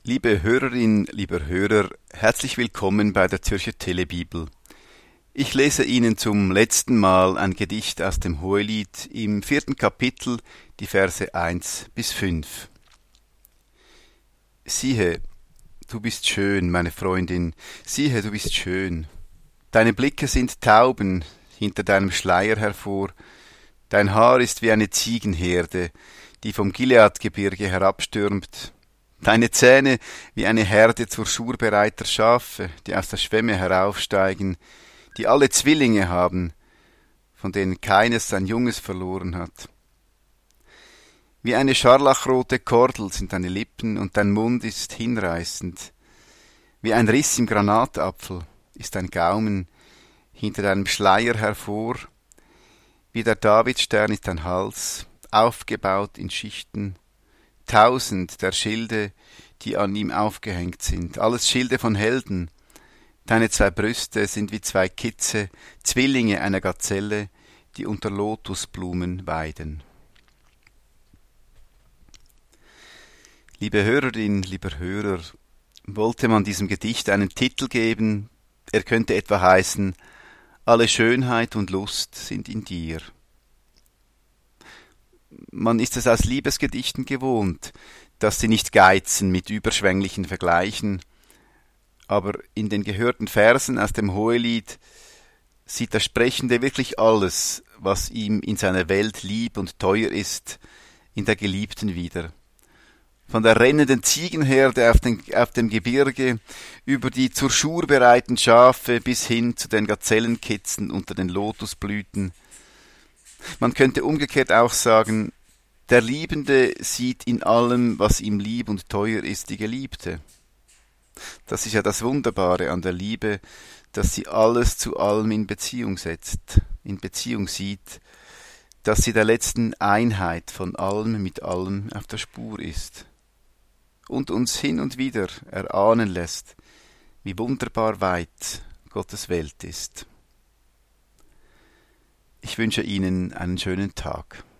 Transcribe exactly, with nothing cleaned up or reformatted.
Liebe Hörerin, lieber Hörer, herzlich willkommen bei der Zürcher Telebibel. Ich lese Ihnen zum letzten Mal ein Gedicht aus dem Hohelied im vierten Kapitel, die Verse eins bis fünf. Siehe, du bist schön, meine Freundin, siehe, du bist schön. Deine Blicke sind Tauben hinter deinem Schleier hervor, dein Haar ist wie eine Ziegenherde, die vom Gileadgebirge herabstürmt, deine Zähne wie eine Herde zur Schur bereiter Schafe, die aus der Schwemme heraufsteigen, die alle Zwillinge haben, von denen keines sein Junges verloren hat. Wie eine scharlachrote Kordel sind deine Lippen und dein Mund ist hinreißend. Wie ein Riss im Granatapfel ist dein Gaumen hinter deinem Schleier hervor. Wie der Davidstern ist dein Hals, aufgebaut in Schichten. Tausend der Schilde, die an ihm aufgehängt sind, alles Schilde von Helden. Deine zwei Brüste sind wie zwei Kitze, Zwillinge einer Gazelle, die unter Lotusblumen weiden. Liebe Hörerin, lieber Hörer, wollte man diesem Gedicht einen Titel geben, er könnte etwa heißen: Alle Schönheit und Lust sind in dir. Man ist es aus Liebesgedichten gewohnt, dass sie nicht geizen mit überschwänglichen Vergleichen, aber in den gehörten Versen aus dem Hohelied sieht der Sprechende wirklich alles, was ihm in seiner Welt lieb und teuer ist, in der Geliebten wieder. Von der rennenden Ziegenherde auf, den, auf dem Gebirge, über die zur Schur bereiten Schafe bis hin zu den Gazellenkitzen unter den Lotusblüten. Man könnte umgekehrt auch sagen, der Liebende sieht in allem, was ihm lieb und teuer ist, die Geliebte. Das ist ja das Wunderbare an der Liebe, dass sie alles zu allem in Beziehung setzt, in Beziehung sieht, dass sie der letzten Einheit von allem mit allem auf der Spur ist und uns hin und wieder erahnen lässt, wie wunderbar weit Gottes Welt ist. Ich wünsche Ihnen einen schönen Tag.